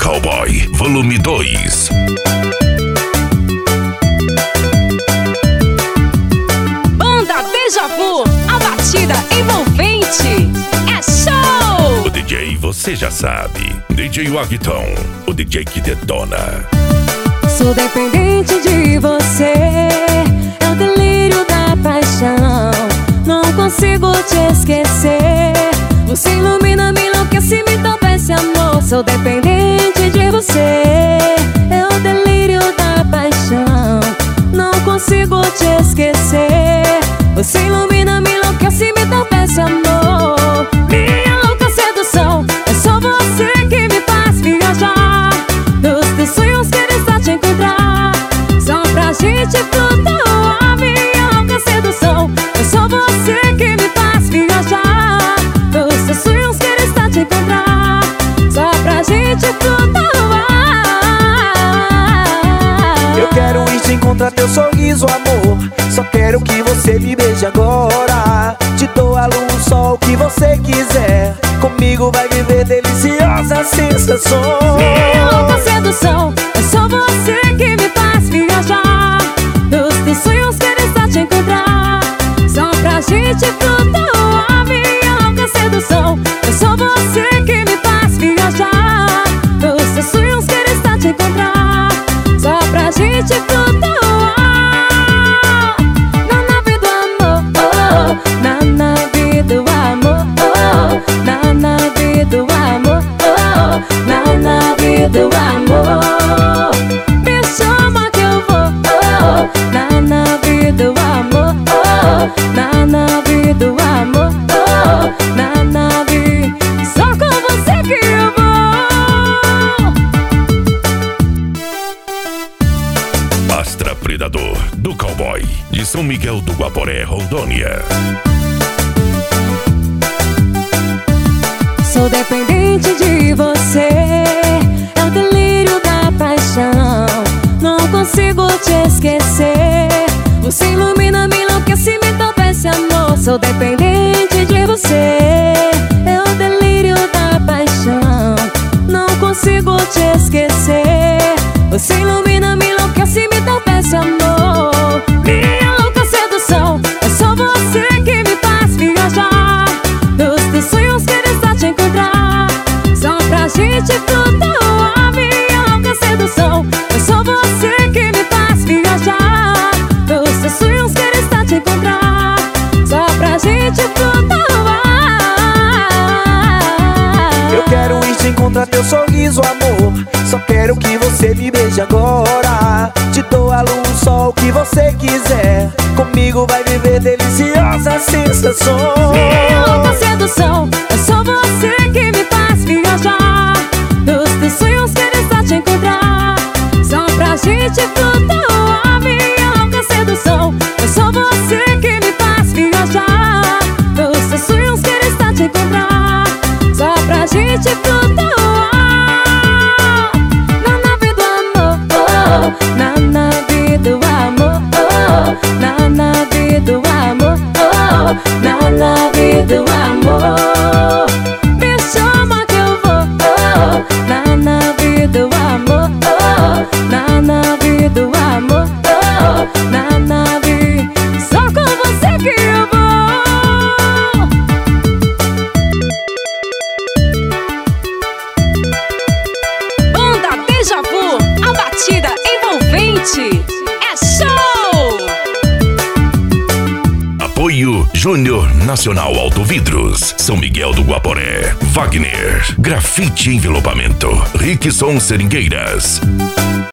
Cowboy, volume 2. Banda Deja Vu, a batida envolvente. É show! O DJ você já sabe. DJ Wagton, o DJ que detona. Sou dependente de você, é o delírio da paixão. Não consigo te esquecer. Você ilumina, me enlouquece, me toma esse amor. Sou dependente de você, é o delírio da paixão. Não consigo te esquecer. Você ilumina, me enlouquece, me toma esse amor. Minha louca sedução, é só você que me faz viajar. Nos teus sonhos quero estar te encontrar, só pra gente flutuar. Minha louca sedução, é só você que me faz viajar. Nos teus sonhos quero estar te encontrar, só pra gente flutuar. Eu quero ir te encontrar, teu sorriso, amor. Só quero que você me beije agora. Te dou a luz, o sol, o que você quiser. Comigo vai viver deliciosas sensações. Minha louca sedução, é só você que me faz viajar. Nos teus sonhos quero estar te encontrar, só pra gente flutuar. Minha louca sedução, é só você que me faz viajar. Nos teus sonhos quero estar te encontrar, só pra gente flutuar. Na nave do amor, oh, na nave do amor, oh, na nave do amor, oh, na nave do amor. Me chama que eu vou, oh, na nave do amor, oh, na nave do amor, oh, na nave. Só com você que eu vou. Astra Predador, do Cowboy, de São Miguel do Guaporé, Rondônia. Sou dependente de você, é o delírio da paixão. Não consigo te esquecer. Você ilumina, me enlouquece, me toma esse amor. Sou dependente de você, é o delírio da paixão. Não consigo te esquecer. Você ilumina, me enlouquece, me toma esse amor. Minha louca sedução, é só você que me faz viajar. Nos teus sonhos quero estar te encontrar, só pra gente flutuar. Minha louca sedução, é só você que me faz viajar. Nos teus sonhos quero estar te encontrar, só pra gente flutuar. Eu quero ir te encontrar, teu sorriso, amor. Só quero que você me beije agora. Te dou a luz, o sol, o que você quiser. Comigo vai viver deliciosas sensações. Minha louca sedução, é só você que me faz viajar. Nos teus sonhos quero estar te encontrar, só pra gente flutuar. Minha louca sedução, é só você que me faz viajar. Nos teus sonhos quero estar te encontrar, só pra gente flutuar. Na nave do amor, oh, na nave do amor, oh, na nave do amor, oh, na nave do amor. Me chama que eu vou, oh, na nave do amor, oh, na nave do amor, oh, na nave. Só com você que eu vou. Banda Deja Vu, a batida envolvente. É show! Apoio Júnior Nacional Auto Vidros, São Miguel do Guaporé, Wagner, Grafite Envelopamento, Rickson Seringueiras.